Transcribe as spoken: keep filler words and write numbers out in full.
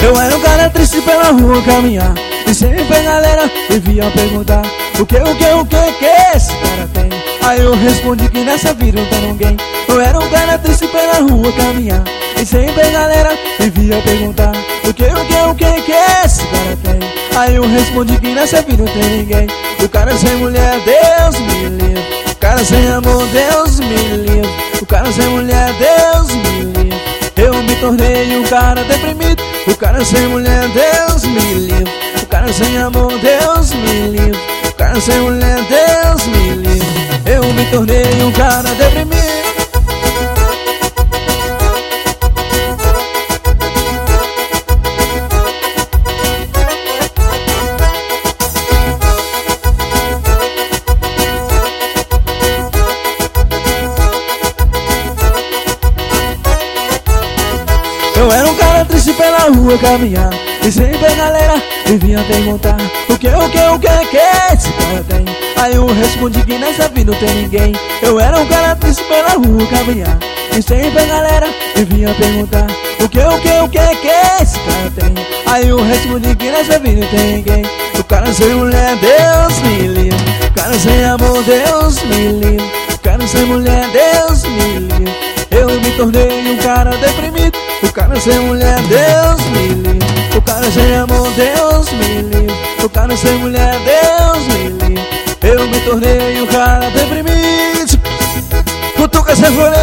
Eu era um cara triste pela rua caminhar, e sempre a galera devia perguntar: O que, o que, o que que esse cara tem? Aí eu respondi que nessa vida não tem ninguém. Eu era um cara triste pela rua caminhar, e sempre a galera devia perguntar: O que, o que, o que que esse cara tem? Aí eu respondi que nessa vida não tem ninguém. O cara sem mulher, Deus me livre. O cara sem amor, Deus me livre. O cara sem mulher, Deus me livre. Eu me tornei um cara deprimido. O cara sem mulher, Deus me livre. O cara sem amor, Deus me livre. O cara sem mulher, Deus me livre. Eu me tornei um cara deprimido. Eu era um cara triste pela rua caminhar, e sempre a galera devia perguntar: O que, o que, o que que esse cara tem? Aí eu respondi que nessa vida não tem ninguém. Eu era um cara triste pela rua caminhar, e sempre a galera devia perguntar: O que, o que, o que que esse cara tem? Aí eu respondi que nessa vida não tem ninguém. O cara sem mulher, Deus me livre. O cara sem amor, Deus me livre. O cara sem mulher, Deus me livre. Eu me tornei um cara deprimido. O cara sem mulher, Deus me livre. O cara sem amor, Deus me livre. O cara sem mulher, Deus me livre. Eu me tornei um cara deprimido. Cutuca essa folha.